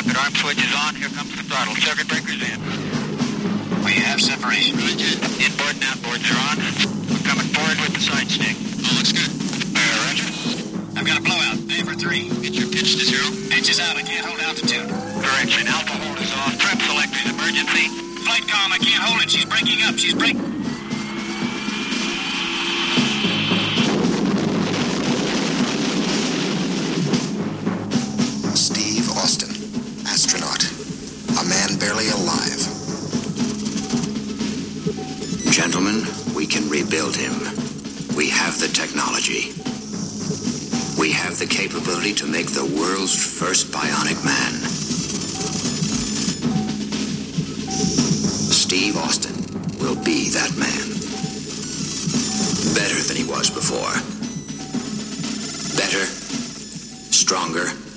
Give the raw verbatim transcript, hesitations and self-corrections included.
Rocket arm switch is on. Here comes the throttle. Circuit breaker's in. We have separation. Roger. Inboard and outboards are on. We're coming forward with the side stick. All looks good. Uh, Roger. I've got a blowout. A for three. Get your pitch to zero. Pitch is out. I can't hold altitude. Correction. Alpha hold is off. Trim selector's emergency. Flight comm, I can't hold it. She's breaking up. She's breaking... Steve Austin, astronaut. A man barely alive. Gentlemen, we can rebuild him. We have the technology. We have the capability to make the world's first bionic man. Steve Austin will be that man. Better than he was before. Better, stronger,